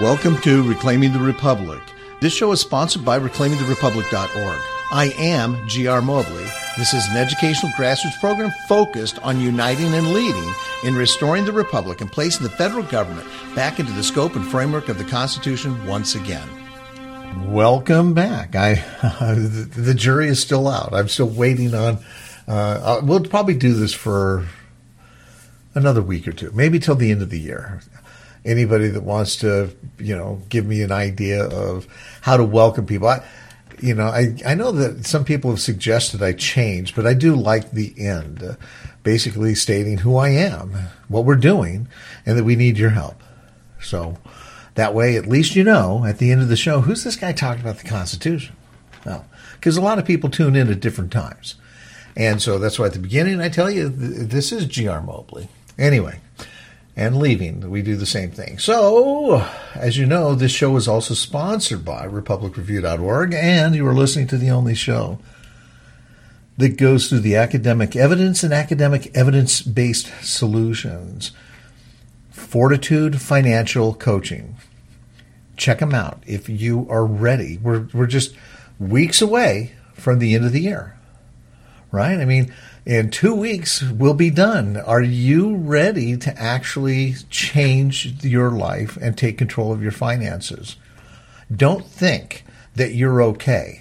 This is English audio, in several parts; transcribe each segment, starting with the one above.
Welcome to Reclaiming the Republic. This show is sponsored by reclaimingtherepublic.org. I am G.R. Mobley. This is an educational grassroots program focused on uniting and leading in restoring the Republic and placing the federal government back into the scope and framework of the Constitution once again. Welcome back. The jury is still out. I'm still waiting on... we'll probably do this for another week or two, maybe till the end of the year. Anybody that wants to, give me an idea of how to welcome people. I know that some people have suggested I change, but I do like the end, basically stating who I am, what we're doing, and that we need your help. So that way, at least at the end of the show, who's this guy talking about the Constitution? Well, because a lot of people tune in at different times. And so that's why at the beginning I tell you, this is G.R. Mobley. Anyway. And leaving, we do the same thing. So, as you know, this show is also sponsored by RepublicReview.org, and you are listening to the only show that goes through the academic evidence and academic evidence-based solutions. Fortitude Financial Coaching. Check them out if you are ready. We're just weeks away from the end of the year, right? I mean, in 2 weeks, we'll be done. Are you ready to actually change your life and take control of your finances? Don't think that you're okay.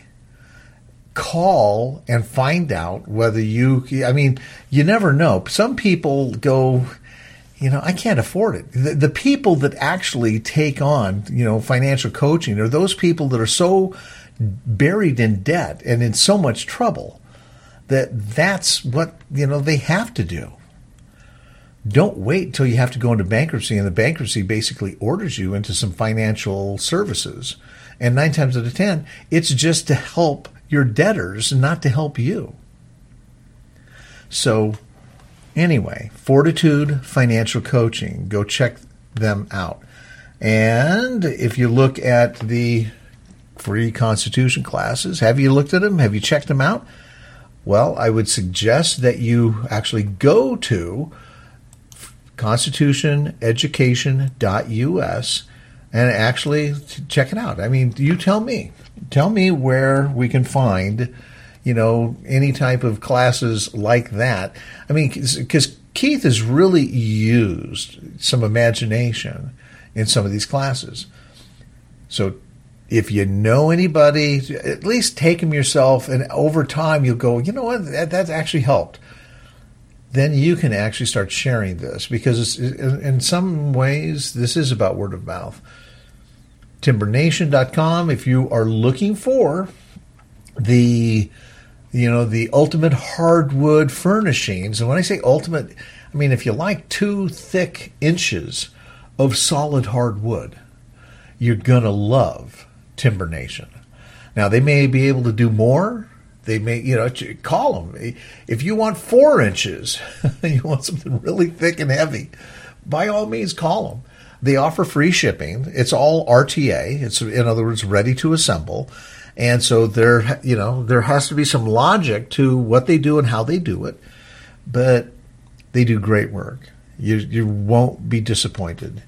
Call and find out whether you never know. Some people go, I can't afford it. The people that actually take on, financial coaching are those people that are so buried in debt and in so much trouble that's what, they have to do. Don't wait until you have to go into bankruptcy, and the bankruptcy basically orders you into some financial services. And 9 times out of 10, it's just to help your debtors, not to help you. So anyway, Fortitude Financial Coaching, go check them out. And if you look at the free Constitution classes, have you looked at them? Have you checked them out? Well, I would suggest that you actually go to constitutioneducation.us and actually check it out. I mean, you tell me. Tell me where we can find, any type of classes like that. I mean, because Keith has really used some imagination in some of these classes. So if you know anybody, at least take them yourself, and over time you'll go, you know what, that's actually helped. Then you can actually start sharing this, because in some ways this is about word of mouth. TimberNation.com, if you are looking for the ultimate hardwood furnishings, and when I say ultimate, I mean if you like 2 thick inches of solid hardwood, you're going to love Timber Nation. Now, they may be able to do more. They may, call them. If you want 4 inches, you want something really thick and heavy, by all means, call them. They offer free shipping. It's all RTA. It's, in other words, ready to assemble. And so there has to be some logic to what they do and how they do it. But they do great work. You won't be disappointed.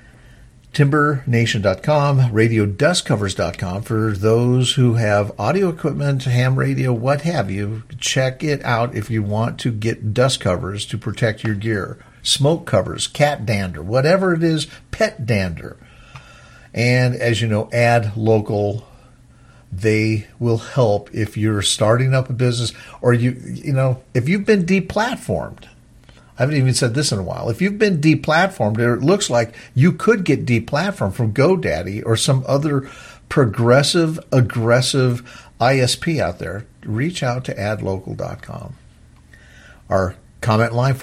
TimberNation.com, RadioDustCovers.com for those who have audio equipment, ham radio, what have you. Check it out if you want to get dust covers to protect your gear, smoke covers, cat dander, whatever it is, pet dander. And as you know, Ad Local, they will help if you're starting up a business, or if you've been deplatformed. I haven't even said this in a while. If you've been deplatformed, or it looks like you could get deplatformed from GoDaddy or some other progressive, aggressive ISP out there, reach out to adlocal.com. Our comment line,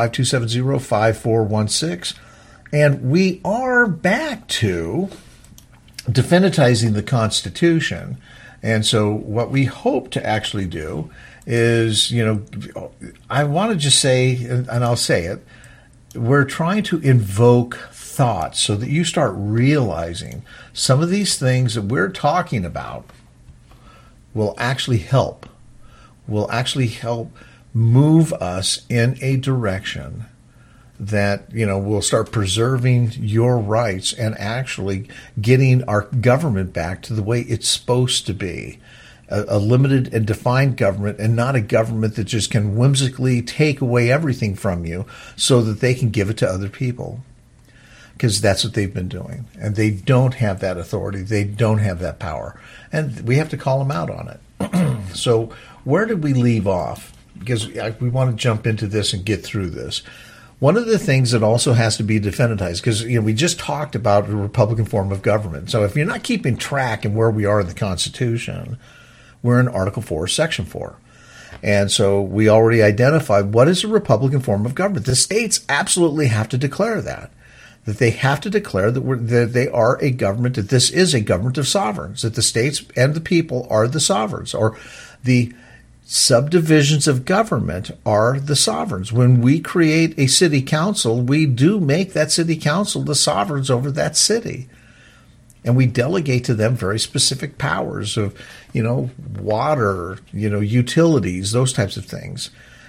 425-270-5416. And we are back to definitizing the Constitution. And so what we hope to actually do is, I want to just say, and I'll say it, we're trying to invoke thoughts so that you start realizing some of these things that we're talking about will actually help move us in a direction that, will start preserving your rights and actually getting our government back to the way it's supposed to be. A limited and defined government, and not a government that just can whimsically take away everything from you so that they can give it to other people. Because that's what they've been doing. And they don't have that authority. They don't have that power. And we have to call them out on it. So where did we leave off? Because we want to jump into this and get through this. One of the things that also has to be definitized, because we just talked about a Republican form of government. So if you're not keeping track in where we are in the Constitution, we're in Article 4, Section 4. And so we already identified what is a Republican form of government. The states absolutely have to declare that they have to declare that they are a government, that this is a government of sovereigns, that the states and the people are the sovereigns, or the subdivisions of government are the sovereigns. When we create a city council, we do make that city council the sovereigns over that city. And we delegate to them very specific powers of, water, utilities, those types of things.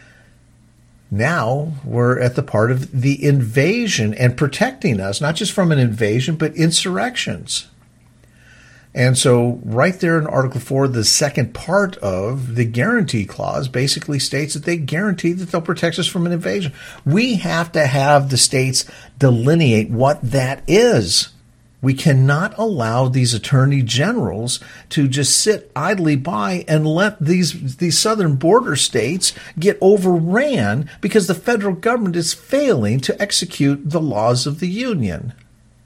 Now we're at the part of the invasion and protecting us, not just from an invasion, but insurrections. And so right there in Article 4, the second part of the guarantee clause basically states that they guarantee that they'll protect us from an invasion. We have to have the states delineate what that is. We cannot allow these attorney generals to just sit idly by and let these southern border states get overran because the federal government is failing to execute the laws of the union.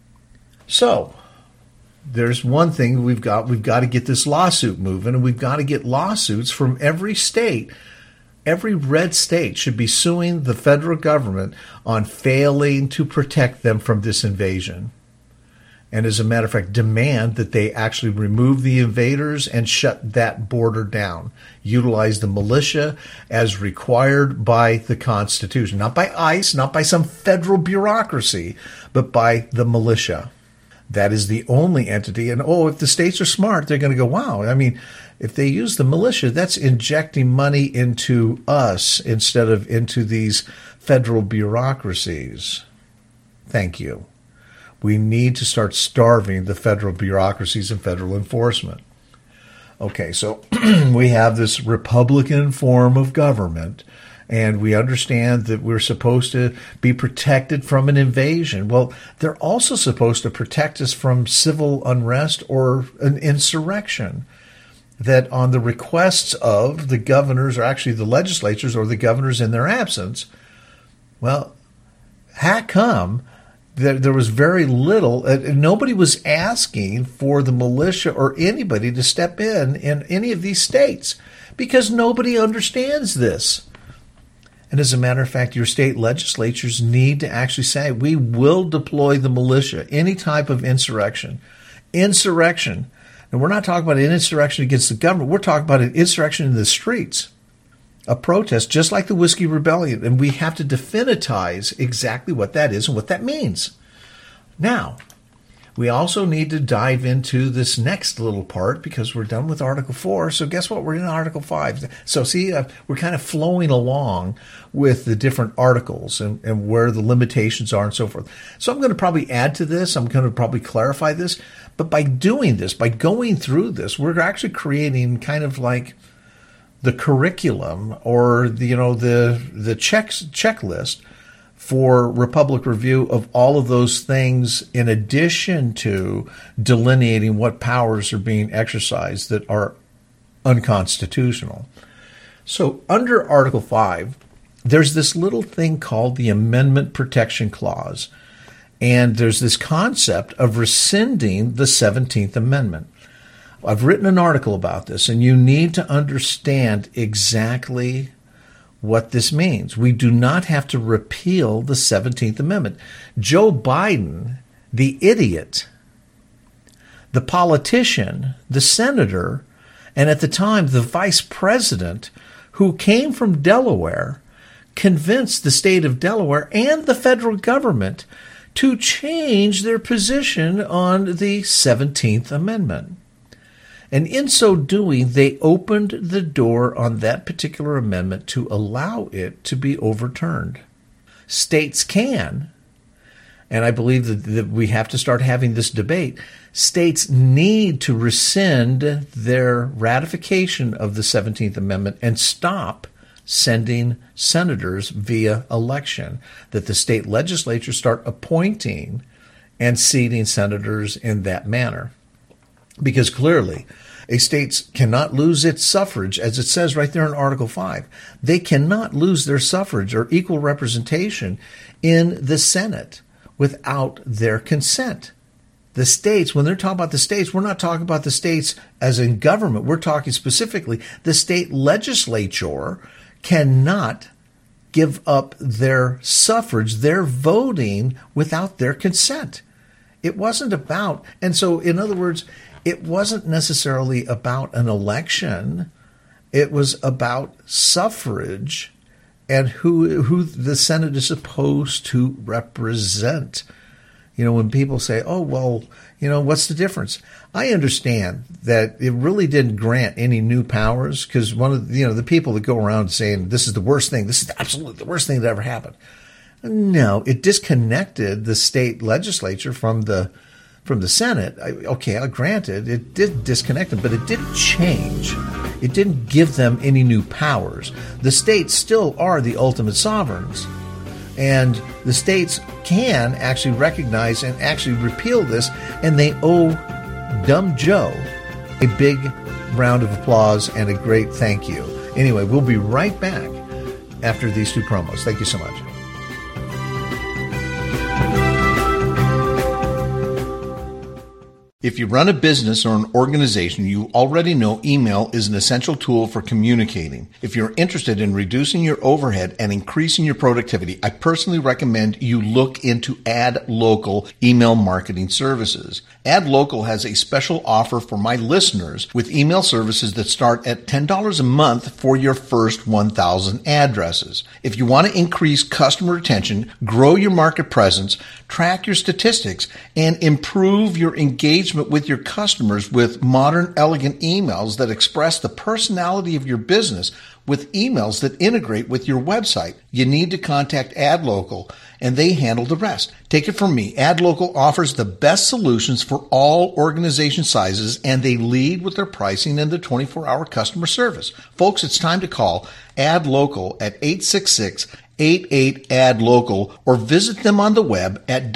So there's one thing we've got to get this lawsuit moving, and we've got to get lawsuits from every state. Every red state should be suing the federal government on failing to protect them from this invasion. And as a matter of fact, demand that they actually remove the invaders and shut that border down. Utilize the militia as required by the Constitution. Not by ICE, not by some federal bureaucracy, but by the militia. That is the only entity. And if the states are smart, they're going to go, wow, if they use the militia, that's injecting money into us instead of into these federal bureaucracies. Thank you. We need to start starving the federal bureaucracies and federal enforcement. Okay, so we have this Republican form of government, and we understand that we're supposed to be protected from an invasion. Well, they're also supposed to protect us from civil unrest or an insurrection. That on the requests of the governors, or actually the legislatures or the governors in their absence, well, how come there was very little, nobody was asking for the militia or anybody to step in any of these states because nobody understands this. And as a matter of fact, your state legislatures need to actually say, we will deploy the militia, any type of insurrection. Insurrection. And we're not talking about an insurrection against the government. We're talking about an insurrection in the streets. A protest, just like the Whiskey Rebellion, and we have to definitize exactly what that is and what that means. Now, we also need to dive into this next little part because we're done with Article 4. So guess what? We're in Article 5. So see, we're kind of flowing along with the different articles and where the limitations are and so forth. So I'm going to probably add to this. I'm going to probably clarify this. But by doing this, by going through this, we're actually creating kind of like the curriculum or the checklist for Republic Review of all of those things, in addition to delineating what powers are being exercised that are unconstitutional. So under Article 5, there's this little thing called the Amendment Protection Clause, and there's this concept of rescinding the 17th Amendment. I've written an article about this, and you need to understand exactly what this means. We do not have to repeal the 17th Amendment. Joe Biden, the idiot, the politician, the senator, and at the time the vice president, who came from Delaware, convinced the state of Delaware and the federal government to change their position on the 17th Amendment. And in so doing, they opened the door on that particular amendment to allow it to be overturned. states can, and I believe that we have to start having this debate, states need to rescind their ratification of the 17th Amendment and stop sending senators via election, that the state legislature start appointing and seating senators in that manner. Because clearly, a state cannot lose its suffrage, as it says right there in Article 5. They cannot lose their suffrage or equal representation in the Senate without their consent. The states, when they're talking about the states, we're not talking about the states as in government. We're talking specifically the state legislature cannot give up their suffrage, their voting, without their consent. It wasn't about, and so in other words, it wasn't necessarily about an election. It was about suffrage and who the Senate is supposed to represent. You know, when people say, oh, well, you know, what's the difference? I understand that it really didn't grant any new powers, because one of the people that go around saying this is the worst thing, this is absolutely the worst thing that ever happened. No, it disconnected the state legislature from the Senate. I'll grant it. It did disconnect them, but it didn't change. It didn't give them any new powers. The states still are the ultimate sovereigns. And the states can actually recognize and actually repeal this, and they owe Dumb Joe a big round of applause and a great thank you. Anyway, we'll be right back after these two promos. Thank you so much. If you run a business or an organization, you already know email is an essential tool for communicating. If you're interested in reducing your overhead and increasing your productivity, I personally recommend you look into AdLocal email marketing services. AdLocal has a special offer for my listeners with email services that start at $10 a month for your first 1,000 addresses. If you want to increase customer retention, grow your market presence, track your statistics, and improve your engagement with your customers with modern, elegant emails that express the personality of your business with emails that integrate with your website, you need to contact AdLocal, and they handle the rest. Take it from me. AdLocal offers the best solutions for all organization sizes, and they lead with their pricing and their 24-hour customer service. Folks, it's time to call AdLocal at 866-88-ADLOCAL or visit them on the web at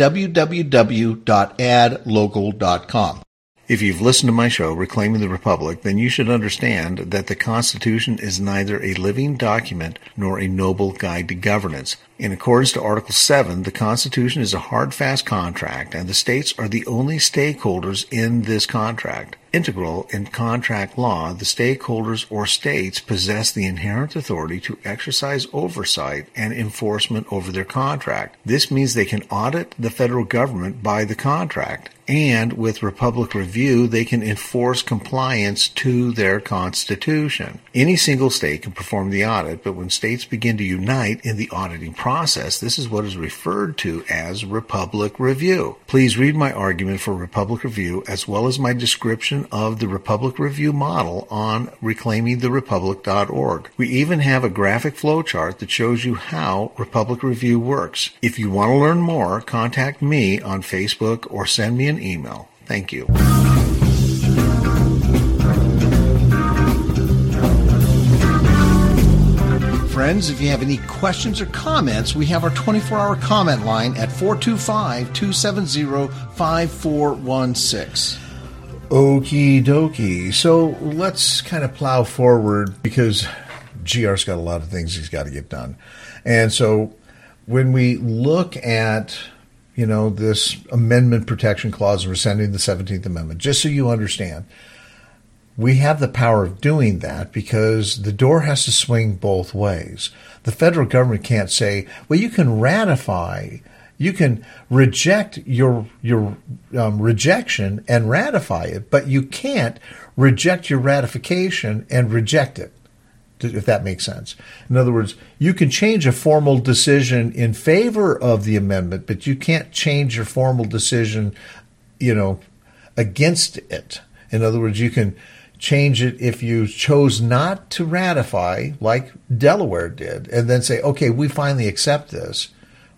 www.adlocal.com. If you've listened to my show, Reclaiming the Republic, then you should understand that the Constitution is neither a living document nor a noble guide to governance. In accordance to Article 7, the Constitution is a hard, fast contract, and the states are the only stakeholders in this contract. Integral in contract law, the stakeholders or states possess the inherent authority to exercise oversight and enforcement over their contract. This means they can audit the federal government by the contract, and with Republic Review, they can enforce compliance to their Constitution. Any single state can perform the audit, but when states begin to unite in the auditing process, this is what is referred to as Republic Review. Please read my argument for Republic Review as well as my description of the Republic Review model on reclaimingtherepublic.org. We even have a graphic flowchart that shows you how Republic Review works. If you want to learn more, contact me on Facebook or send me an email. Thank you. Friends, if you have any questions or comments, we have our 24-hour comment line at 425-270-5416. Okie dokie. So let's kind of plow forward because GR's got a lot of things he's got to get done. And so when we look at, this amendment protection clause rescinding the 17th Amendment, just so you understand, we have the power of doing that because the door has to swing both ways. The federal government can't say, well, you can ratify, you can reject your rejection and ratify it, but you can't reject your ratification and reject it, if that makes sense. In other words, you can change a formal decision in favor of the amendment, but you can't change your formal decision, against it. In other words, you can change it if you chose not to ratify, like Delaware did, and then say, okay, we finally accept this,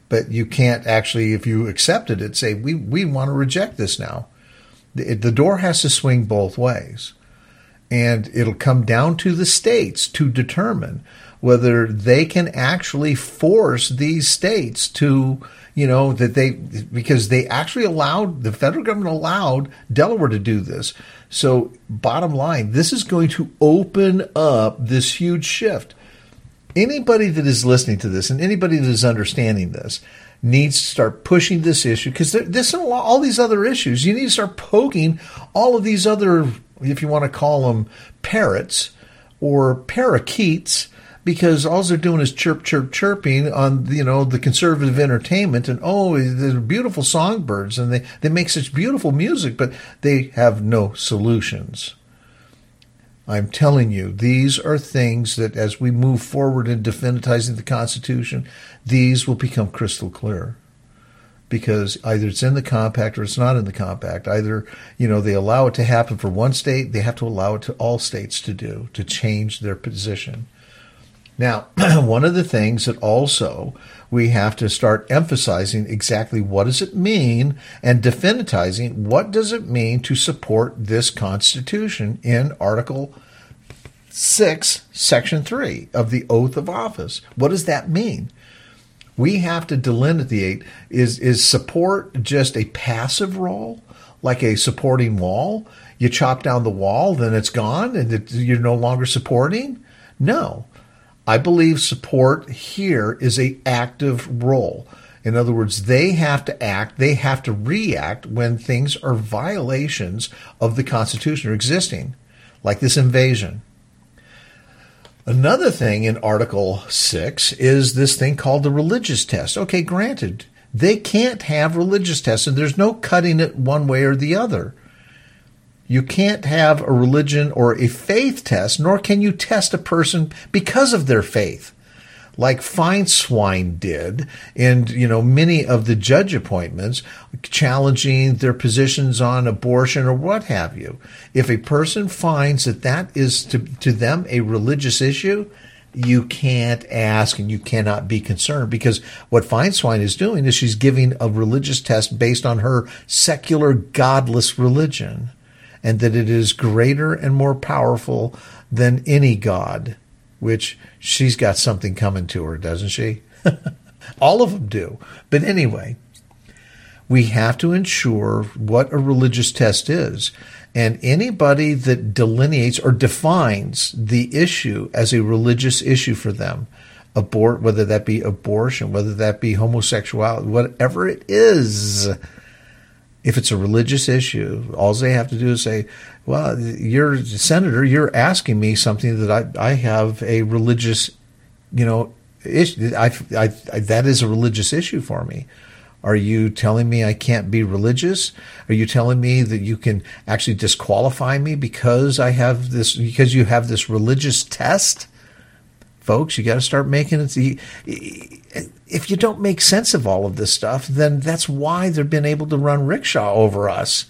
But you can't actually, if you accepted it, say, we want to reject this now. The door has to swing both ways. And it'll come down to the states to determine whether they can actually force these states to, because they actually the federal government allowed Delaware to do this. So bottom line, this is going to open up this huge shift. Anybody that is listening to this and anybody that is understanding this needs to start pushing this issue, because there's all these other issues. You need to start poking all of these other, if you want to call them parrots or parakeets, because all they're doing is chirping on, the conservative entertainment, and they're beautiful songbirds, and they make such beautiful music, but they have no solutions. I'm telling you, these are things that as we move forward in definitizing the Constitution, these will become crystal clear. Because either it's in the compact or it's not in the compact. Either, they allow it to happen for one state, they have to allow it to all states to change their position. Now, one of the things that also we have to start emphasizing exactly what does it mean, and definitizing what does it mean to support this Constitution in Article 6, Section 3 of the Oath of Office. What does that mean? We have to delineate, is support just a passive role, like a supporting wall? You chop down the wall, then it's gone, and you're no longer supporting? No. I believe support here is an active role. In other words, they have to act, they have to react when things are violations of the Constitution or existing, like this invasion. Another thing in Article 6 is this thing called the religious test. Okay, granted, they can't have religious tests, and there's no cutting it one way or the other. You can't have a religion or a faith test, nor can you test a person because of their faith, like Feinswine did in, many of the judge appointments, challenging their positions on abortion or what have you. If a person finds that is to them a religious issue, you can't ask and you cannot be concerned, because what Feinswine is doing is she's giving a religious test based on her secular, godless religion, and that it is greater and more powerful than any god, which she's got something coming to her, doesn't she? All of them do. But anyway, we have to ensure what a religious test is. And anybody that delineates or defines the issue as a religious issue for them, whether that be abortion, whether that be homosexuality, whatever it is, if it's a religious issue, all they have to do is say, well, you're senator, you're asking me something that I have a religious, issue. That is a religious issue for me. Are you telling me I can't be religious? Are you telling me that you can actually disqualify me because you have this religious test? Folks, you got to start making it. If you don't make sense of all of this stuff, then that's why they've been able to run rickshaw over us.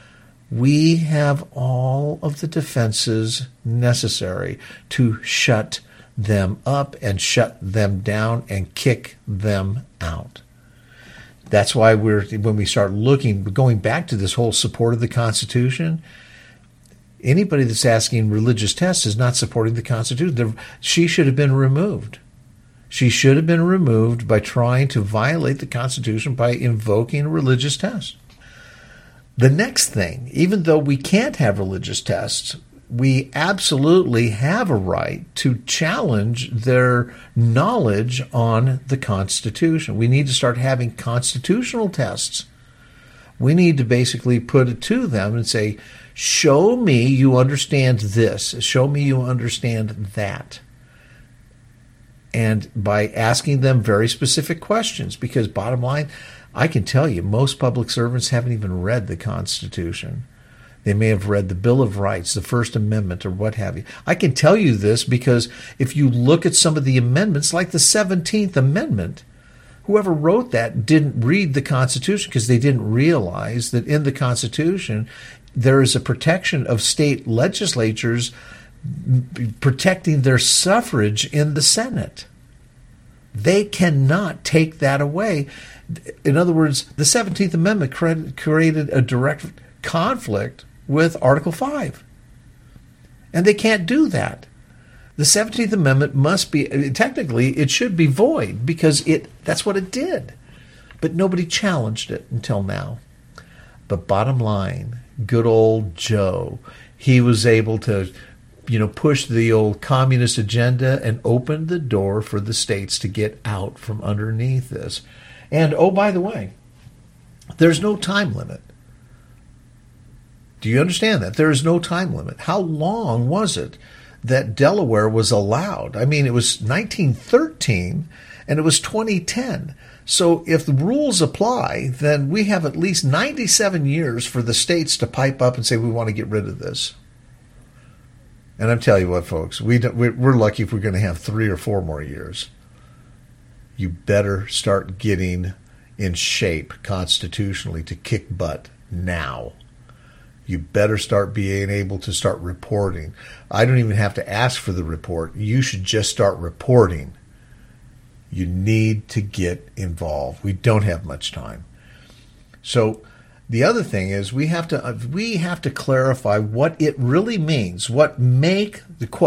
We have all of the defenses necessary to shut them up and shut them down and kick them out. That's why when we start going back to this whole support of the Constitution, anybody that's asking religious tests is not supporting the Constitution. She should have been removed. She should have been removed by trying to violate the Constitution by invoking a religious test. The next thing, even though we can't have religious tests, we absolutely have a right to challenge their knowledge on the Constitution. We need to start having constitutional tests. We need to basically put it to them and say, show me you understand this. Show me you understand that. And by asking them very specific questions, because bottom line, I can tell you, most public servants haven't even read the Constitution. They may have read the Bill of Rights, the First Amendment, or what have you. I can tell you this because if you look at some of the amendments, like the 17th Amendment, whoever wrote that didn't read the Constitution because they didn't realize that in the Constitution there is a protection of state legislatures protecting their suffrage in the Senate. They cannot take that away. In other words, the 17th Amendment created a direct conflict with Article 5. And they can't do that. The 17th Amendment must be, technically, it should be void because that's what it did. But nobody challenged it until now. But bottom line, good old Joe, he was able to, push the old communist agenda and open the door for the states to get out from underneath this. And, oh, by the way, there's no time limit. Do you understand that? There is no time limit. How long was it that Delaware was allowed? I mean, it was 1913 and it was 2010. So if the rules apply, then we have at least 97 years for the states to pipe up and say, we want to get rid of this. And I'm telling you what, folks, we're lucky if we're going to have 3 or 4 more years. You better start getting in shape constitutionally to kick butt now. You better start being able to start reporting. I don't even have to ask for the report. You should just start reporting. You need to get involved. We don't have much time. So the other thing is we have to clarify what it really means. What make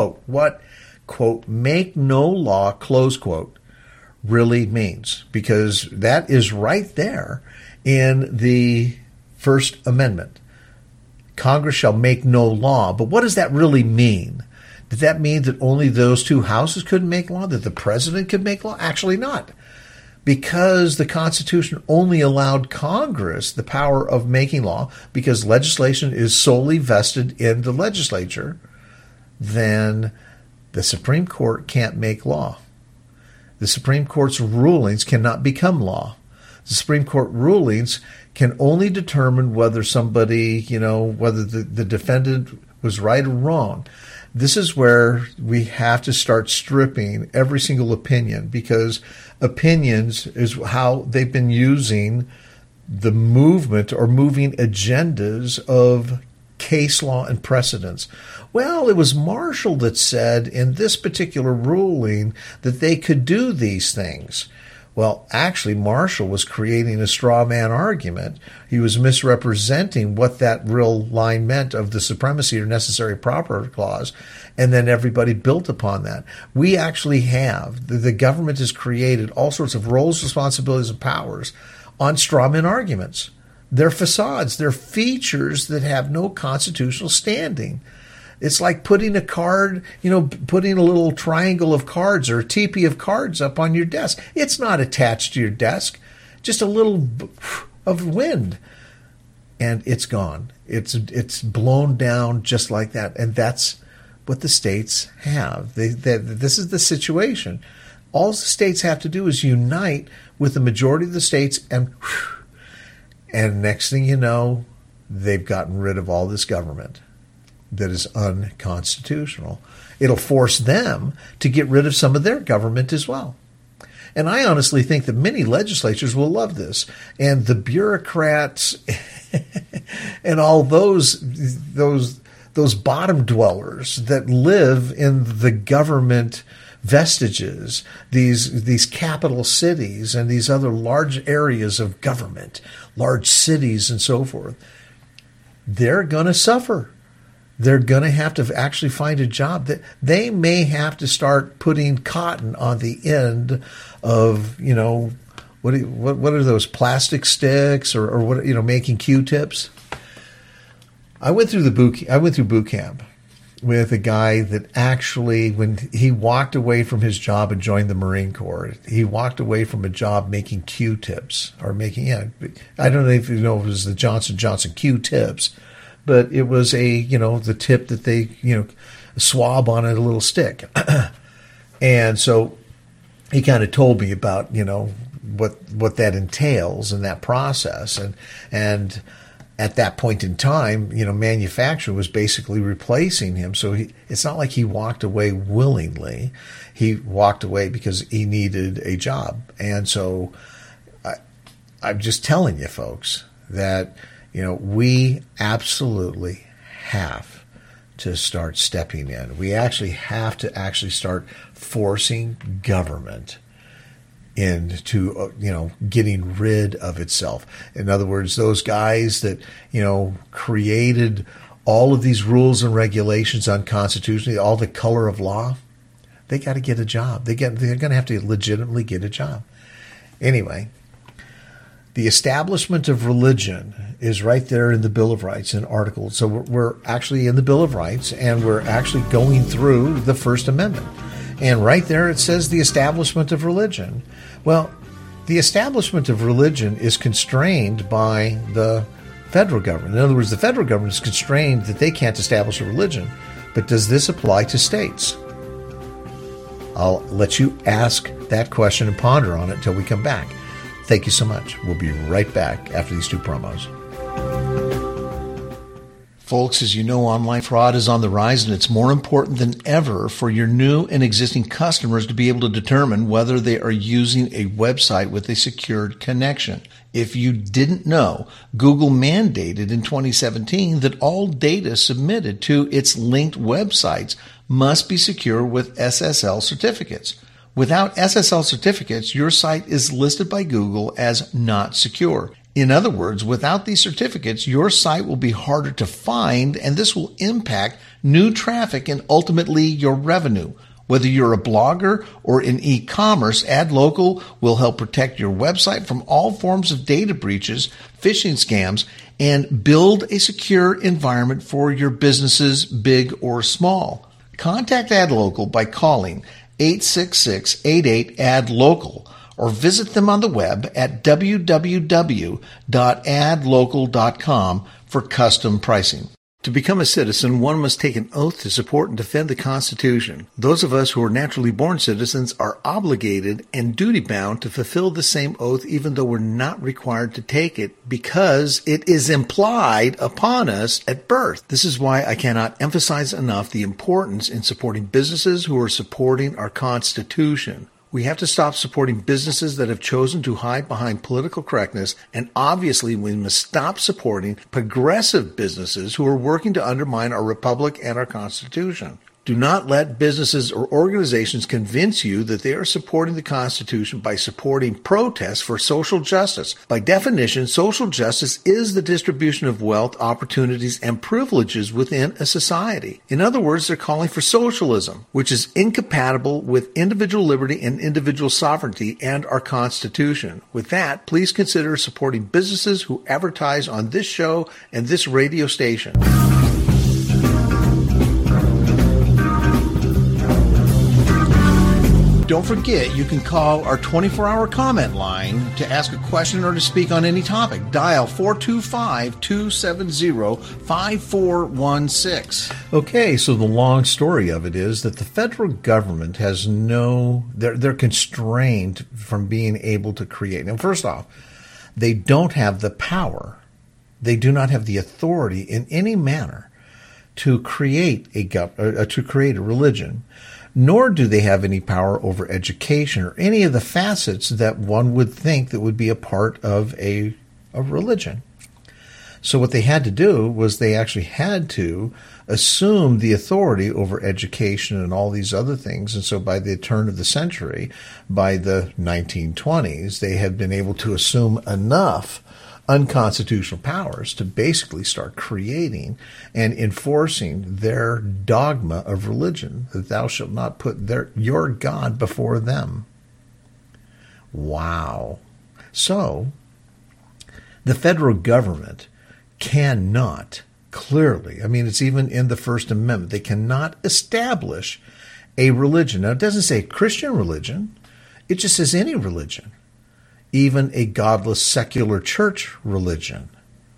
no law, close quote, really means. Because that is right there in the First Amendment. Congress shall make no law. But what does that really mean? Did that mean that only those 2 houses could make law, that the president could make law? Actually not. Because the Constitution only allowed Congress the power of making law, because legislation is solely vested in the legislature, then the Supreme Court can't make law. The Supreme Court's rulings cannot become law. The Supreme Court rulings can only determine whether somebody, whether the defendant was right or wrong. This is where we have to start stripping every single opinion, because opinions is how they've been using the movement or moving agendas of case law and precedents. Well, it was Marshall that said in this particular ruling that they could do these things. Well, actually, Marshall was creating a straw man argument. He was misrepresenting what that real line meant of the supremacy or necessary proper clause, and then everybody built upon that. We actually have, the government has created all sorts of roles, responsibilities, and powers on straw man arguments. They're facades. They're features that have no constitutional standing. It's like putting a card, putting a little triangle of cards or a teepee of cards up on your desk. It's not attached to your desk, just a little of wind. And it's gone. It's blown down just like that. And that's what the states have. This is the situation. All the states have to do is unite with the majority of the states, and next thing you know, they've gotten rid of all this government that is unconstitutional. It'll force them to get rid of some of their government as well. And I honestly think that many legislatures will love this. And the bureaucrats and all those bottom dwellers that live in the government vestiges, these capital cities and these other large areas of government, large cities and so forth, they're going to suffer. They're going to have to actually find a job. They may have to start putting cotton on the end of, what are those plastic sticks or what, making Q-tips. I went through boot camp with a guy that actually, when he walked away from his job and joined the Marine Corps, he walked away from a job making Q-tips or making, I don't know if you know, it was the Johnson & Johnson Q-tips. But it was the tip that they, swab on a little stick. And so he kind of told me about, what that entails in that process. And at that point in time, manufacturing was basically replacing him. So it's not like he walked away willingly. He walked away because he needed a job. And so I'm just telling you, folks, that we absolutely have to start stepping in. We actually have to start forcing government into getting rid of itself. In other words, those guys that created all of these rules and regulations unconstitutionally, all the color of law, they got to get a job. They're going to have to legitimately get a job. Anyway, the establishment of religion is right there in the Bill of Rights, in article. So we're actually in the Bill of Rights, and we're actually going through the First Amendment. And right there it says the establishment of religion. Well, the establishment of religion is constrained by the federal government. In other words, the federal government is constrained that they can't establish a religion. But does this apply to states? I'll let you ask that question and ponder on it until we come back. Thank you so much. We'll be right back after these two promos. Folks, as you know, online fraud is on the rise, and it's more important than ever for your new and existing customers to be able to determine whether they are using a website with a secured connection. If you didn't know, Google mandated in 2017 that all data submitted to its linked websites must be secure with SSL certificates. Without SSL certificates, your site is listed by Google as not secure. In other words, without these certificates, your site will be harder to find, and this will impact new traffic and ultimately your revenue. Whether you're a blogger or in e-commerce, AdLocal will help protect your website from all forms of data breaches, phishing scams, and build a secure environment for your businesses, big or small. Contact AdLocal by calling 866-88-ADLOCAL or visit them on the web at www.adlocal.com for custom pricing. To become a citizen, one must take an oath to support and defend the Constitution. Those of us who are naturally born citizens are obligated and duty-bound to fulfill the same oath even though we're not required to take it because it is implied upon us at birth. This is why I cannot emphasize enough the importance in supporting businesses who are supporting our Constitution. We have to stop supporting businesses that have chosen to hide behind political correctness, and obviously we must stop supporting progressive businesses who are working to undermine our republic and our Constitution. Do not let businesses or organizations convince you that they are supporting the Constitution by supporting protests for social justice. By definition, social justice is the distribution of wealth, opportunities, and privileges within a society. In other words, they're calling for socialism, which is incompatible with individual liberty and individual sovereignty and our Constitution. With that, please consider supporting businesses who advertise on this show and this radio station. Don't forget, you can call our 24-hour comment line to ask a question or to speak on any topic. Dial 425-270-5416. Okay, so the long story of it is that the federal government has they're constrained from being able to create. Now, first off, they don't have the power. They do not have the authority in any manner to create a religion. Nor do they have any power over education or any of the facets that one would think that would be a part of a religion. So what they had to do was they actually had to assume the authority over education and all these other things. And so by the turn of the century, by the 1920s, they had been able to assume enough unconstitutional powers to basically start creating and enforcing their dogma of religion, that thou shalt not put your God before them. Wow. So the federal government cannot clearly, it's even in the First Amendment, they cannot establish a religion. Now, it doesn't say Christian religion. It just says any religion. Even a godless secular church religion.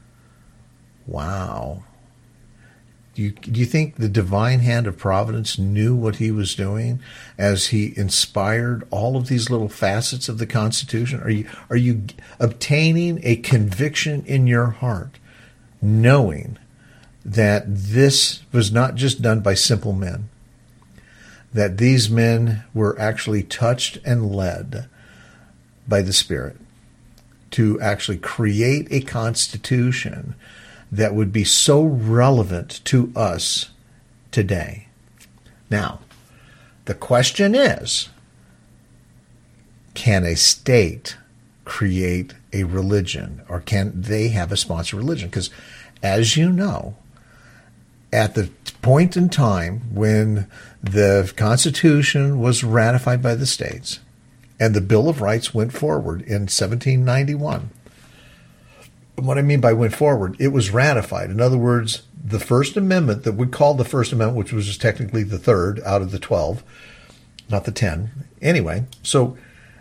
Wow. Do you think the divine hand of providence knew what he was doing as he inspired all of these little facets of the Constitution? Are you obtaining a conviction in your heart, knowing that this was not just done by simple men, that these men were actually touched and led by the Spirit to actually create a constitution that would be so relevant to us today? Now, the question is can a state create a religion, or can they have a sponsored religion? Because, as you know, at the point in time when the Constitution was ratified by the states and the Bill of Rights went forward in 1791, what I mean by went forward, it was ratified. In other words, the First Amendment that we called the First Amendment, which was just technically the third out of the 12, not the 10. Anyway, so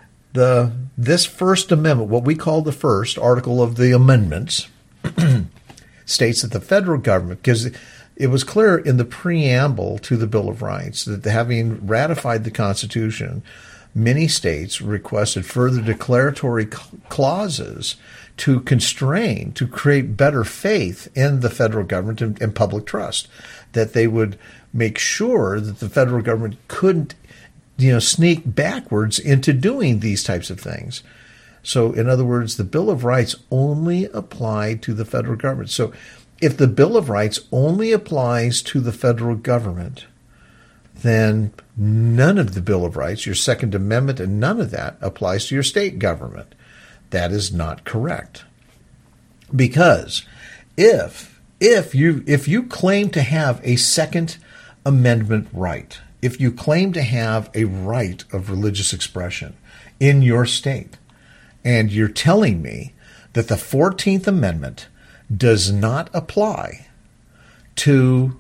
this First Amendment, what we call the first article of the amendments, states that the federal government, because it was clear in the preamble to the Bill of Rights that having ratified the Constitution, many states requested further declaratory clauses to constrain, to create better faith in the federal government and public trust, that they would make sure that the federal government couldn't, sneak backwards into doing these types of things. So, in other words, the Bill of Rights only applied to the federal government. So, if the Bill of Rights only applies to the federal government, then none of the Bill of Rights, your Second Amendment, and none of that applies to your state government. That is not correct. Because if you claim to have a Second Amendment right, if you claim to have a right of religious expression in your state, and you're telling me that the 14th Amendment does not apply to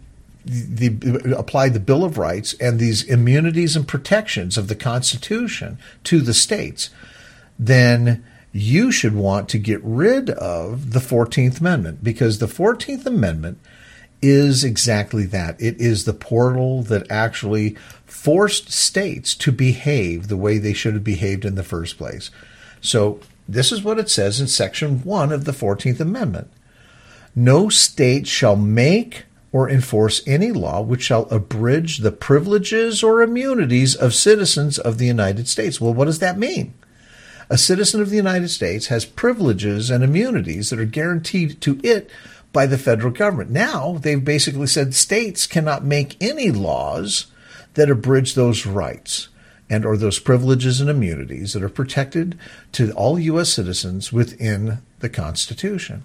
the Bill of Rights and these immunities and protections of the Constitution to the states, then you should want to get rid of the 14th Amendment, because the 14th Amendment is exactly that. It is the portal that actually forced states to behave the way they should have behaved in the first place. So this is what it says in Section 1 of the 14th Amendment. No state shall make or enforce any law which shall abridge the privileges or immunities of citizens of the United States. Well, what does that mean? A citizen of the United States has privileges and immunities that are guaranteed to it by the federal government. Now, they've basically said states cannot make any laws that abridge those rights and or those privileges and immunities that are protected to all U.S. citizens within the Constitution.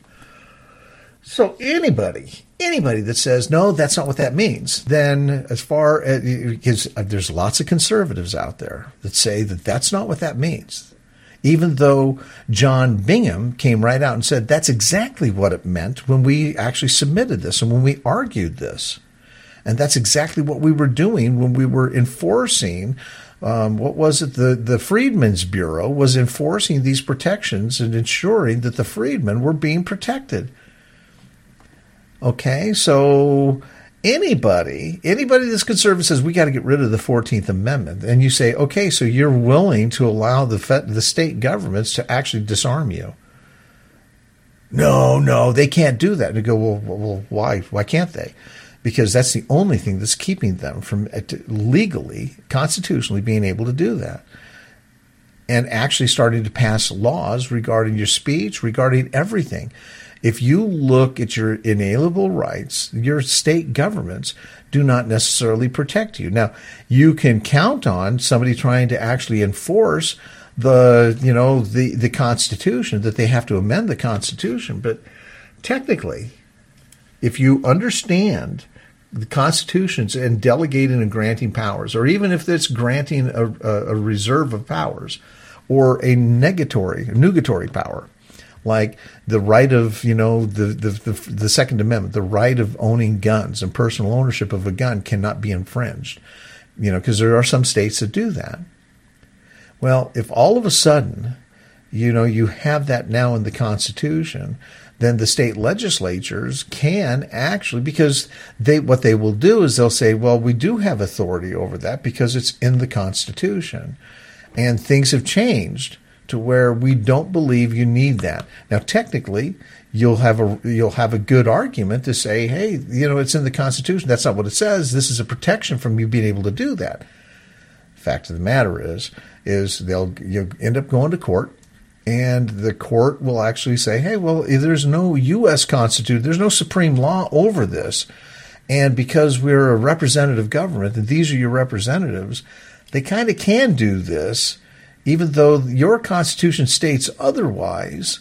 So anybody that says, no, that's not what that means, then because there's lots of conservatives out there that say that that's not what that means. Even though John Bingham came right out and said that's exactly what it meant when we actually submitted this and when we argued this. And that's exactly what we were doing when we were enforcing, the Freedmen's Bureau was enforcing these protections and ensuring that the freedmen were being protected. Okay, so anybody that's conservative says we got to get rid of the 14th Amendment, and you say, okay, so you're willing to allow the state governments to actually disarm you. No, they can't do that. And you go, well, why? Why can't they? Because that's the only thing that's keeping them from legally, constitutionally being able to do that. And actually starting to pass laws regarding your speech, regarding everything. If you look at your inalienable rights, your state governments do not necessarily protect you. Now, you can count on somebody trying to actually enforce the Constitution, that they have to amend the Constitution. But technically, if you understand the Constitutions and delegating and granting powers, or even if it's granting a reserve of powers or a nugatory power, like the right of, the Second Amendment, the right of owning guns and personal ownership of a gun cannot be infringed, because there are some states that do that. Well, if all of a sudden, you have that now in the Constitution, then the state legislatures can actually, because what they will do is they'll say, well, we do have authority over that because it's in the Constitution, and things have changed to where we don't believe you need that. Now, technically, you'll have a good argument to say, hey, it's in the Constitution. That's not what it says. This is a protection from you being able to do that. Fact of the matter is you'll end up going to court, and the court will actually say, hey, well, there's no U.S. Constitution, there's no supreme law over this, and because we're a representative government and these are your representatives, they kind of can do this, even though your Constitution states otherwise,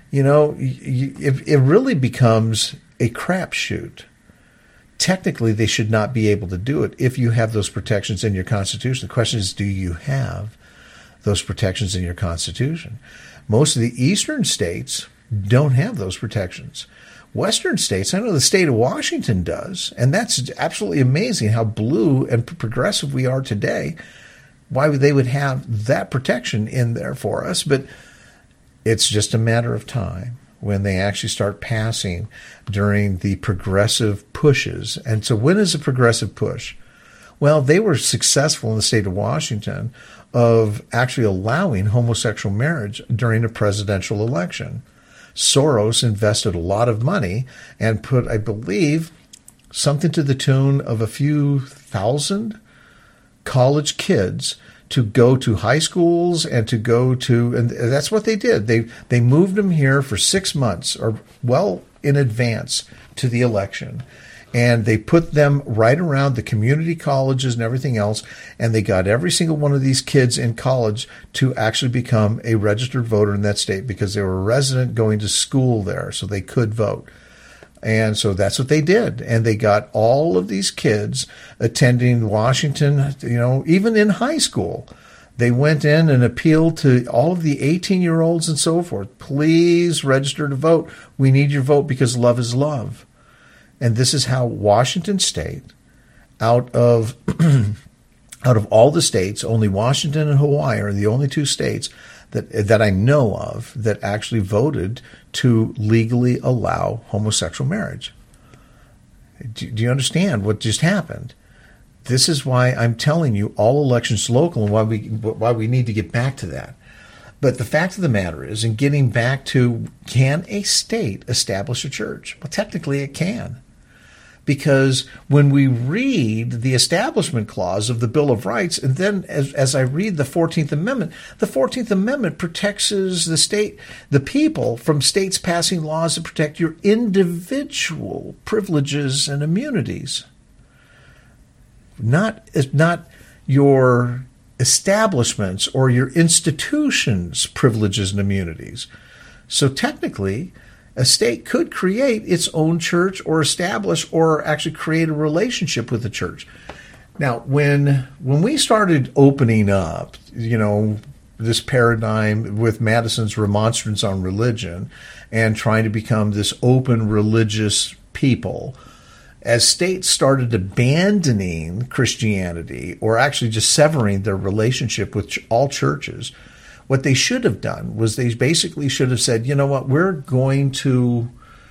it really becomes a crapshoot. Technically, they should not be able to do it if you have those protections in your Constitution. The question is, do you have those protections in your Constitution? Most of the eastern states don't have those protections. Western states, I know the state of Washington does, and that's absolutely amazing how blue and progressive we are today, why they would have that protection in there for us. But it's just a matter of time when they actually start passing during the progressive pushes. And so when is a progressive push? Well, they were successful in the state of Washington of actually allowing homosexual marriage during a presidential election. Soros invested a lot of money and put, I believe, something to the tune of a few thousand college kids to go to high schools and to go to, and that's what they did. They moved them here for 6 months or well in advance to the election. And they put them right around the community colleges and everything else. And they got every single one of these kids in college to actually become a registered voter in that state because they were a resident going to school there, so they could vote. And so that's what they did. And they got all of these kids attending Washington, even in high school. They went in and appealed to all of the 18-year-olds and so forth. Please register to vote. We need your vote because love is love. And this is how Washington State, out of all the states, only Washington and Hawaii are the only two states that I know of that actually voted to legally allow homosexual marriage. Do you understand what just happened? This is why I'm telling you all elections local and why we need to get back to that. But the fact of the matter is, in getting back to, can a state establish a church? Well, technically it can. Because when we read the Establishment Clause of the Bill of Rights, and then as I read the 14th Amendment protects the people from states passing laws that protect your individual privileges and immunities. Not your establishments or your institutions' privileges and immunities. So technically, a state could create its own church or establish or actually create a relationship with the church. Now, when we started opening up, this paradigm with Madison's Remonstrance on Religion and trying to become this open religious people, as states started abandoning Christianity or actually just severing their relationship with all churches, what they should have done was they basically should have said, you know what, we're going to,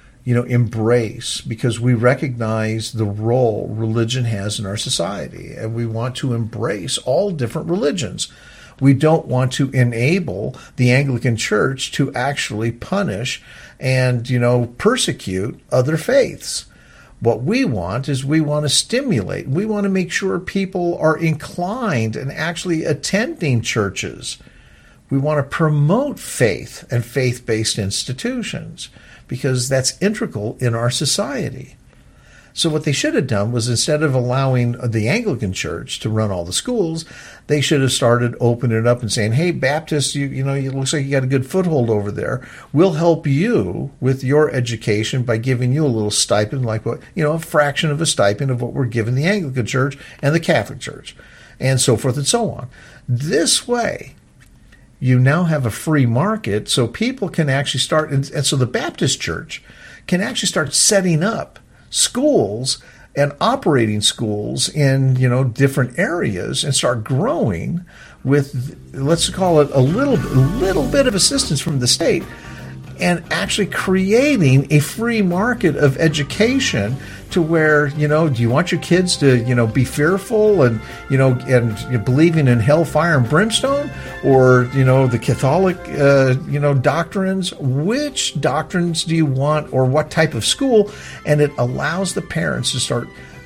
embrace, because we recognize the role religion has in our society, and we want to embrace all different religions. We don't want to enable the Anglican Church to actually punish and, persecute other faiths. What we want is we want to stimulate. We want to make sure people are inclined and actually attending churches. We want to promote faith and faith-based institutions because that's integral in our society. So what they should have done was, instead of allowing the Anglican Church to run all the schools, they should have started opening it up and saying, hey, Baptists, it looks like you got a good foothold over there. We'll help you with your education by giving you a little stipend, like a fraction of a stipend of what we're giving the Anglican Church and the Catholic Church, and so forth and so on. This way, you now have a free market, so people can actually start, and so the Baptist Church can actually start setting up schools and operating schools in, different areas and start growing with, let's call it a little bit of assistance from the state, and actually creating a free market of education to where, do you want your kids to, be fearful and, and believing in hellfire and brimstone, or, the Catholic, doctrines? Which doctrines do you want, or what type of school? And it allows the parents to start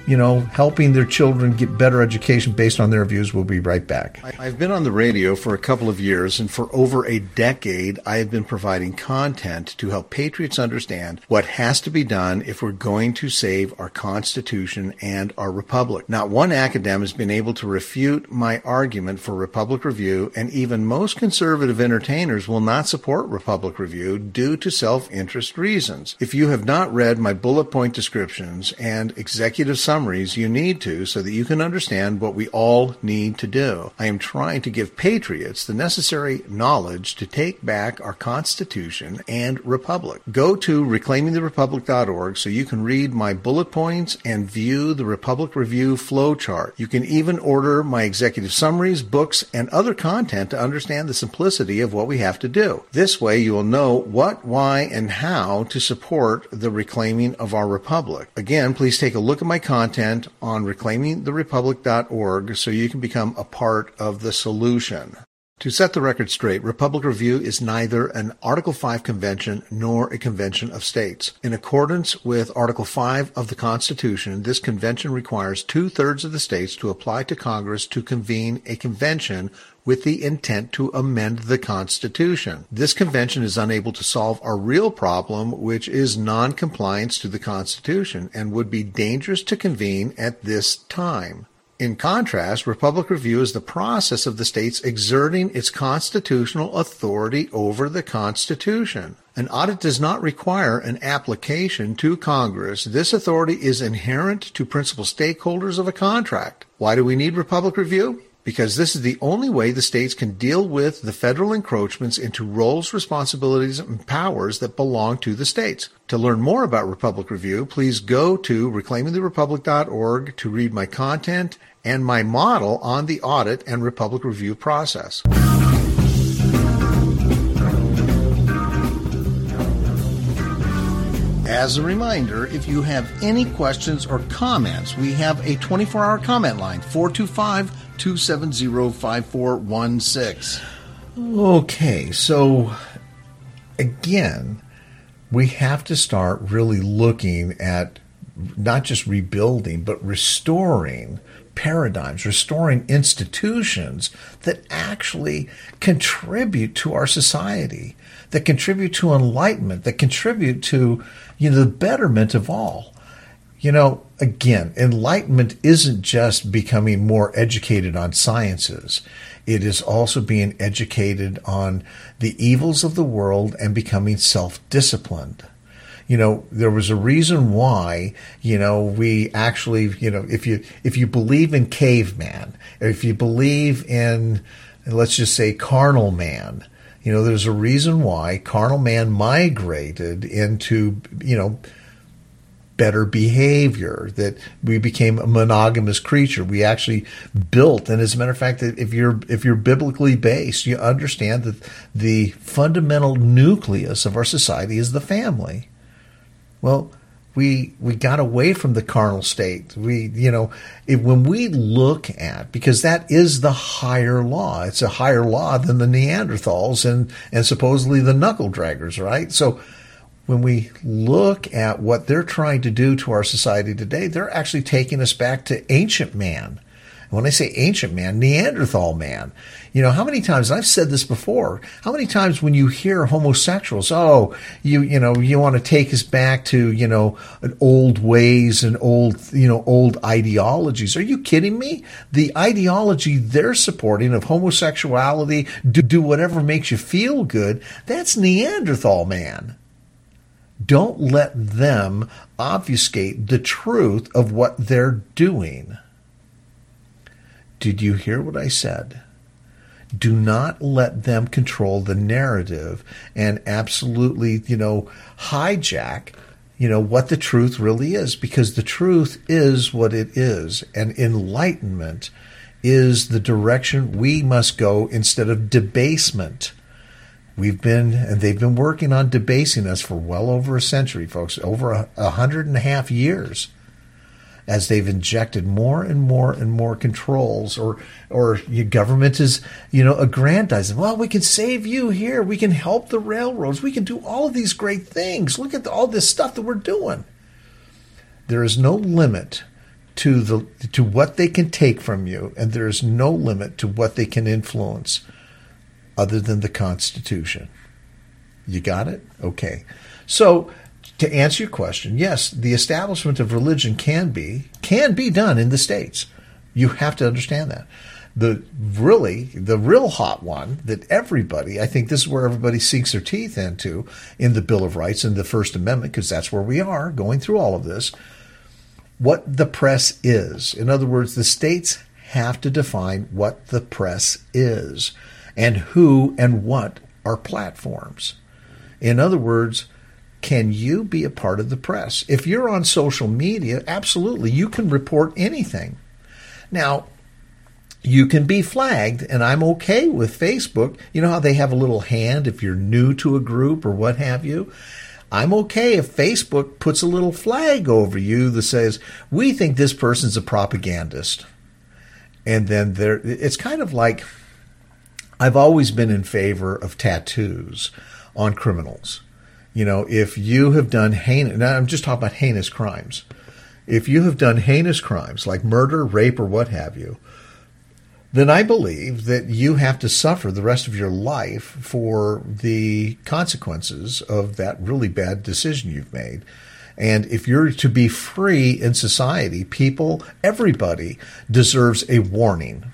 helping their children get better education based on their views. We'll be right back. I've been on the radio for a couple of years, and for over a decade, I have been providing content to help patriots understand what has to be done if we're going to save our Constitution and our Republic. Not one academic has been able to refute my argument for Republic Review, and even most conservative entertainers will not support Republic Review due to self-interest reasons. If you have not read my bullet point descriptions and executive summaries, you need to, so that you can understand what we all need to do. I am trying to give patriots the necessary knowledge to take back our Constitution and Republic. Go to reclaimingtherepublic.org so you can read my bullet points and view the Republic Review flowchart. You can even order my executive summaries, books, and other content to understand the simplicity of what we have to do. This way you will know what, why, and how to support the reclaiming of our Republic. Again, please take a look at my content on reclaimingtherepublic.org so you can become a part of the solution. To set the record straight, Republic Review is neither an Article 5 convention nor a convention of states. In accordance with Article 5 of the Constitution, this convention requires 2/3 of the states to apply to Congress to convene a convention with the intent to amend the Constitution. This convention is unable to solve our real problem, which is non-compliance to the Constitution, and would be dangerous to convene at this time. In contrast, Republic Review is the process of the states exerting its constitutional authority over the Constitution. An audit does not require an application to Congress. This authority is inherent to principal stakeholders of a contract. Why do we need Republic Review? Because this is the only way the states can deal with the federal encroachments into roles, responsibilities, and powers that belong to the states. To learn more about Republic Review, please go to reclaimingtherepublic.org to read my content and my model on the audit and Republic Review process. As a reminder, if you have any questions or comments, we have a 24-hour comment line, 425-270-5416. Okay, so again, we have to start really looking at not just rebuilding, but restoring paradigms, restoring institutions that actually contribute to our society, that contribute to enlightenment, that contribute to, the betterment of all. Again, enlightenment isn't just becoming more educated on sciences. It is also being educated on the evils of the world and becoming self-disciplined. There was a reason why, we actually, if you believe in caveman, or if you believe in, let's just say, carnal man, there's a reason why carnal man migrated into, better behavior, that we became a monogamous creature. We actually built, and as a matter of fact, if you're biblically based, you understand that the fundamental nucleus of our society is the family. Well, we got away from the carnal state. When we look at, because that is the higher law, it's a higher law than the Neanderthals and supposedly the knuckle draggers, right? So when we look at what they're trying to do to our society today, they're actually taking us back to ancient man. And when I say ancient man, Neanderthal man. How many times, and I've said this before, how many times when you hear homosexuals, you want to take us back to, old ways and old ideologies. Are you kidding me? The ideology they're supporting of homosexuality, do whatever makes you feel good, that's Neanderthal man. Don't let them obfuscate the truth of what they're doing. Did you hear what I said? Do not let them control the narrative and absolutely, hijack, what the truth really is, because the truth is what it is. And enlightenment is the direction we must go instead of debasement. They've been working on debasing us for well over a century, folks, over 150 years, as they've injected more and more and more controls, or your government is, aggrandizing. Well, we can save you here. We can help the railroads. We can do all of these great things. Look at all this stuff that we're doing. There is no limit to what they can take from you, and there is no limit to what they can influence other than the Constitution. You got it? Okay. So to answer your question, yes, the establishment of religion can be done in the states. You have to understand that. The real hot one that everybody, I think this is where everybody sinks their teeth into in the Bill of Rights and the First Amendment, because that's where we are going through all of this, what the press is. In other words, the states have to define what the press is and who and what are platforms. In other words, can you be a part of the press? If you're on social media, absolutely, you can report anything. Now, you can be flagged, and I'm okay with Facebook. You know how they have a little hand if you're new to a group or what have you? I'm okay if Facebook puts a little flag over you that says, we think this person's a propagandist. And then it's kind of like, I've always been in favor of tattoos on criminals. You know, if you have done now I'm just talking about heinous crimes. If you have done heinous crimes like murder, rape, or what have you, then I believe that you have to suffer the rest of your life for the consequences of that really bad decision you've made. And if you're to be free in society, everybody deserves a warning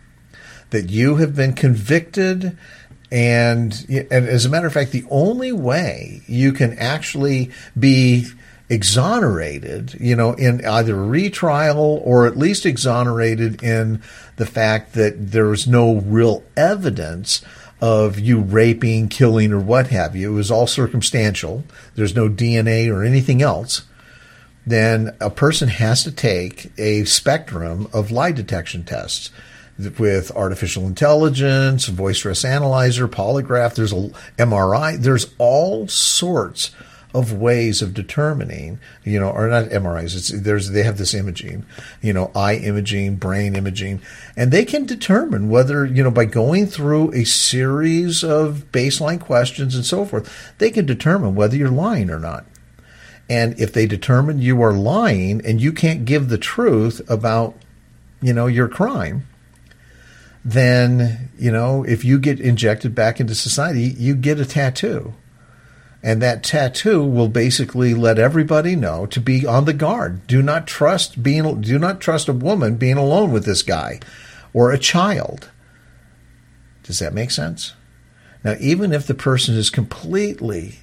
that you have been convicted. And as a matter of fact, the only way you can actually be exonerated, in either a retrial or at least exonerated in the fact that there's no real evidence of you raping, killing, or what have you. It was all circumstantial. There's no DNA or anything else. Then a person has to take a spectrum of lie detection tests with artificial intelligence, voice stress analyzer, polygraph. There's a MRI. There's all sorts of ways of determining, or not MRIs. They have this imaging, eye imaging, brain imaging, and they can determine whether, by going through a series of baseline questions and so forth, they can determine whether you're lying or not. And if they determine you are lying and you can't give the truth about, your crime, then, if you get injected back into society, you get a tattoo. And that tattoo will basically let everybody know to be on the guard. Do not trust a woman being alone with this guy or a child. Does that make sense? Now, even if the person is completely,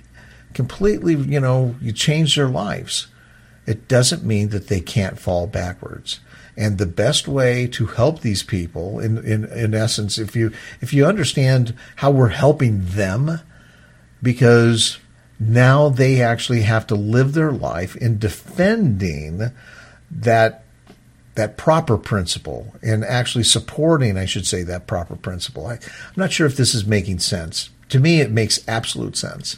you change their lives, it doesn't mean that they can't fall backwards. And the best way to help these people, in essence, if you understand how we're helping them, because now they actually have to live their life in defending that proper principle and actually supporting, I should say, that proper principle. I'm not sure if this is making sense. To me, it makes absolute sense.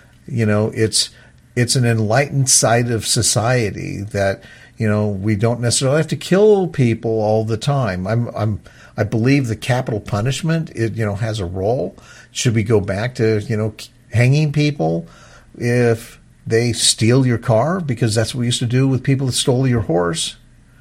It's an enlightened side of society that, we don't necessarily have to kill people all the time. I believe the capital punishment, has a role. Should we go back to, hanging people if they steal your car, because that's what we used to do with people that stole your horse?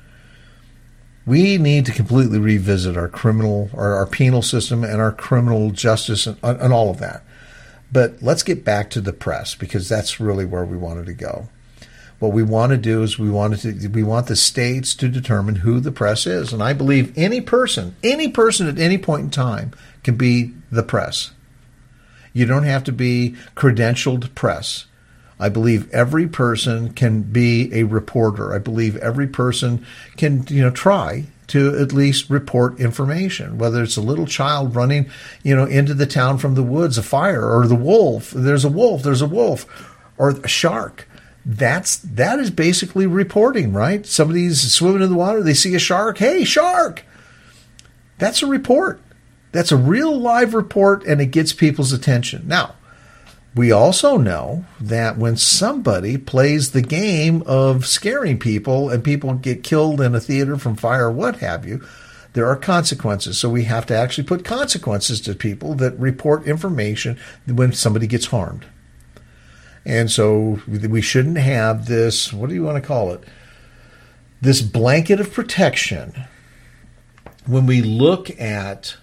We need to completely revisit our penal system and our criminal justice and all of that. But let's get back to the press, because that's really where we wanted to go. What we want to do is we want the states to determine who the press is. And I believe any person at any point in time can be the press. You don't have to be credentialed press. I believe every person can be a reporter. I believe every person can, try to at least report information, whether it's a little child running, into the town from the woods, a fire, or the wolf. There's a wolf, or a shark. That is basically reporting, right? Somebody's swimming in the water, they see a shark. Hey, shark! That's a report. That's a real live report, and it gets people's attention. Now, we also know that when somebody plays the game of scaring people and people get killed in a theater from fire or what have you, there are consequences. So we have to actually put consequences to people that report information when somebody gets harmed. And so we shouldn't have this, what do you want to call it? this blanket of protection, when we look at,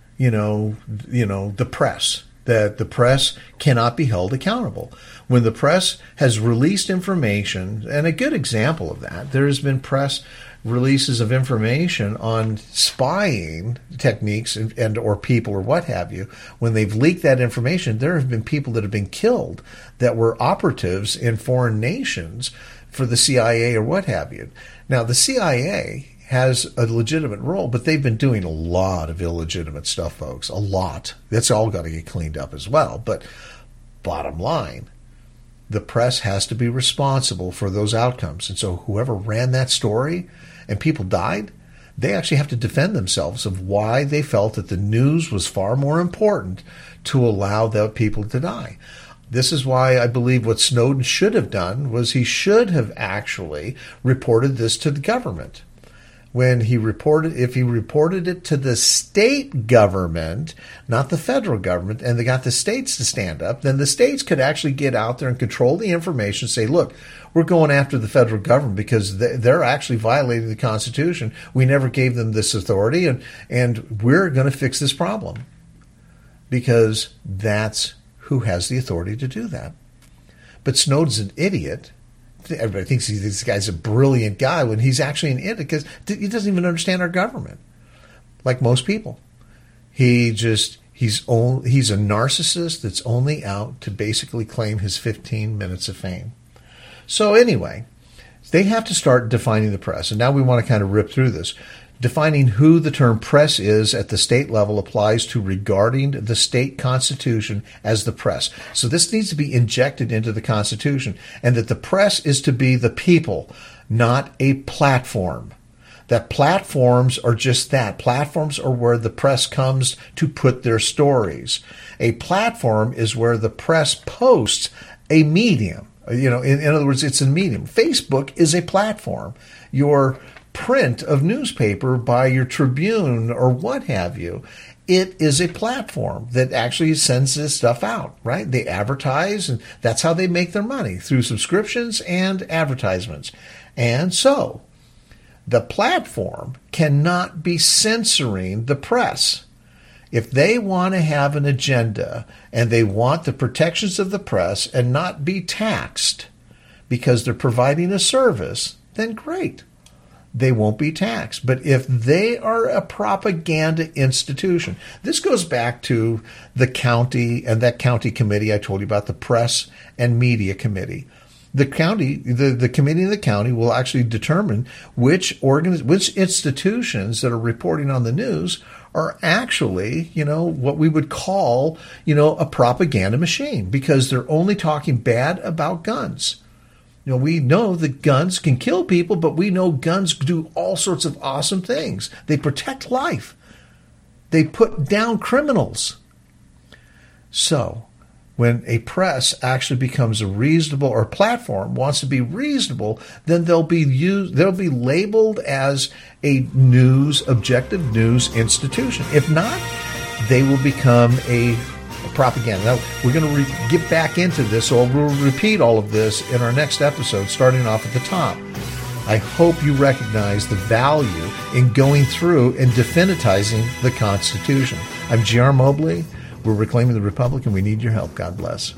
the press, that the press cannot be held accountable. When the press has released information, and a good example of that, there has been press releases of information on spying techniques and or people or what have you. When they've leaked that information, there have been people that have been killed that were operatives in foreign nations for the CIA or what have you. Now, the CIA has a legitimate role, but they've been doing a lot of illegitimate stuff, folks. A lot. That's all got to get cleaned up as well. But bottom line, the press has to be responsible for those outcomes. And so whoever ran that story and people died, they actually have to defend themselves of why they felt that the news was far more important to allow the people to die. This is why I believe what Snowden should have done was he should have actually reported this to the government. If he reported it to the state government, not the federal government, and they got the states to stand up, then the states could actually get out there and control the information, say, look, we're going after the federal government because they're actually violating the Constitution. We never gave them this authority, and we're going to fix this problem because that's who has the authority to do that. But Snowden's an idiot. Everybody thinks this guy's a brilliant guy when he's actually an idiot because he doesn't even understand our government, like most people. He's a narcissist that's only out to basically claim his 15 minutes of fame. So anyway, they have to start defining the press. And now we want to kind of rip through this. Defining who the term press is at the state level applies to regarding the state constitution as the press. So this needs to be injected into the Constitution, and that the press is to be the people, not a platform. That platforms are just that. Platforms are where the press comes to put their stories. A platform is where the press posts a medium. In other words, it's a medium. Facebook is a platform. Your print of newspaper by your Tribune or what have you, it is a platform that actually sends this stuff out, right? They advertise, and that's how they make their money, through subscriptions and advertisements. And so the platform cannot be censoring the press. If they want to have an agenda and they want the protections of the press and not be taxed because they're providing a service, then great. They won't be taxed. But if they are a propaganda institution, this goes back to the county and that county committee I told you about, the Press and Media Committee. The county, the committee in the county will actually determine which institutions that are reporting on the news are actually, what we would call, a propaganda machine, because they're only talking bad about guns. We know that guns can kill people, but we know guns do all sorts of awesome things. They protect life. They put down criminals. So when a press actually becomes a reasonable, or platform wants to be reasonable, then they'll be labeled as a objective news institution. If not, they will become a propaganda. Now, we're going to get back into this, so we'll repeat all of this in our next episode, starting off at the top. I hope you recognize the value in going through and definitizing the Constitution. I'm G.R. Mobley. We're Reclaiming the Republic, and we need your help. God bless.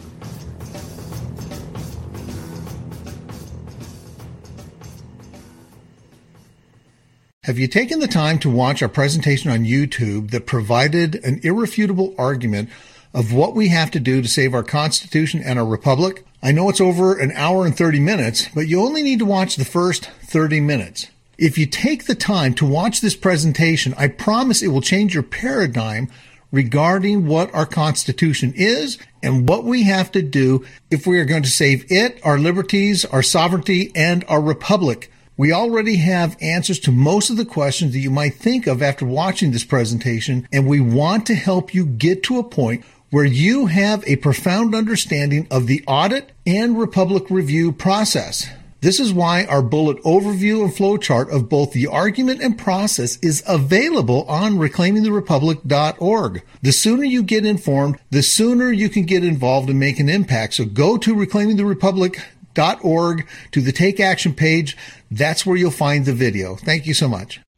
Have you taken the time to watch our presentation on YouTube that provided an irrefutable argument of what we have to do to save our Constitution and our Republic? I know it's over an hour and 30 minutes, but you only need to watch the first 30 minutes. If you take the time to watch this presentation, I promise it will change your paradigm regarding what our Constitution is and what we have to do if we are going to save it, our liberties, our sovereignty, and our Republic. We already have answers to most of the questions that you might think of after watching this presentation, and we want to help you get to a point where you have a profound understanding of the audit and Republic review process. This is why our bullet overview and flowchart of both the argument and process is available on reclaimingtherepublic.org. The sooner you get informed, the sooner you can get involved and make an impact. So go to reclaimingtherepublic.org to the Take Action page. That's where you'll find the video. Thank you so much.